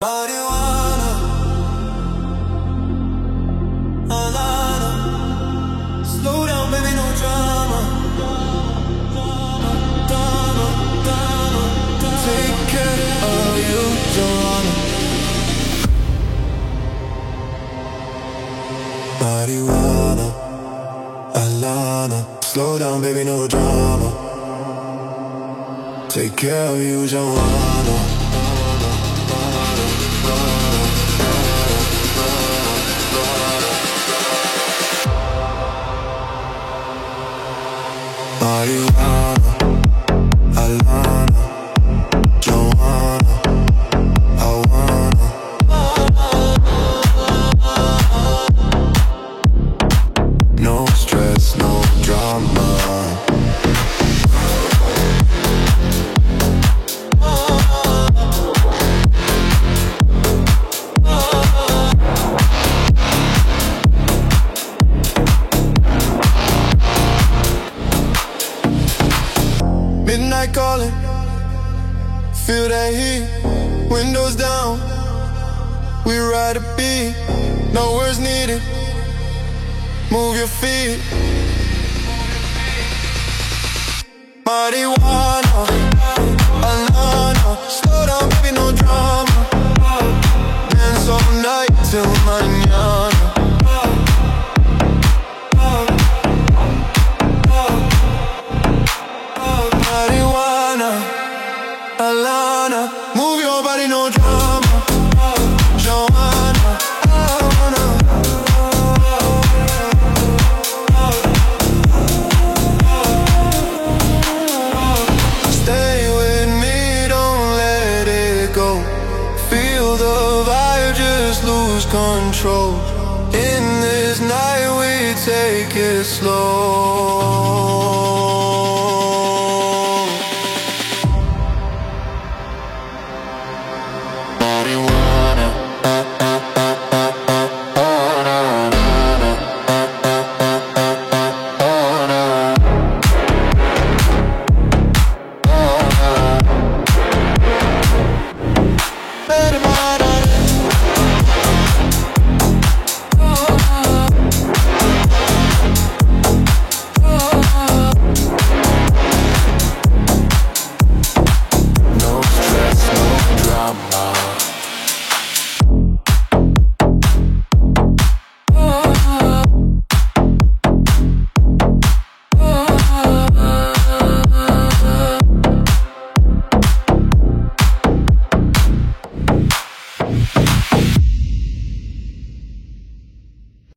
Marijuana, Alana. Slow down, baby, no drama. Drama, drama. Take care of you, Joanna. Marijuana, Alana. Slow down, baby, no drama. Take care of you, Joanna. Marijuana, Alana, Joanna, I wanna. No stress, no drama. Midnight calling, feel that heat. Windows down, we ride a beat. No words needed, move your feet. Marijuana, Alana. Slow down, baby, no drama. Dance all night till mañana. Marijuana, Alana. Move your body, no drama. Joanna, I wanna. Stay with me, don't let it go. Feel the vibe, just lose control. In this night we take it slow. Marijuana, let it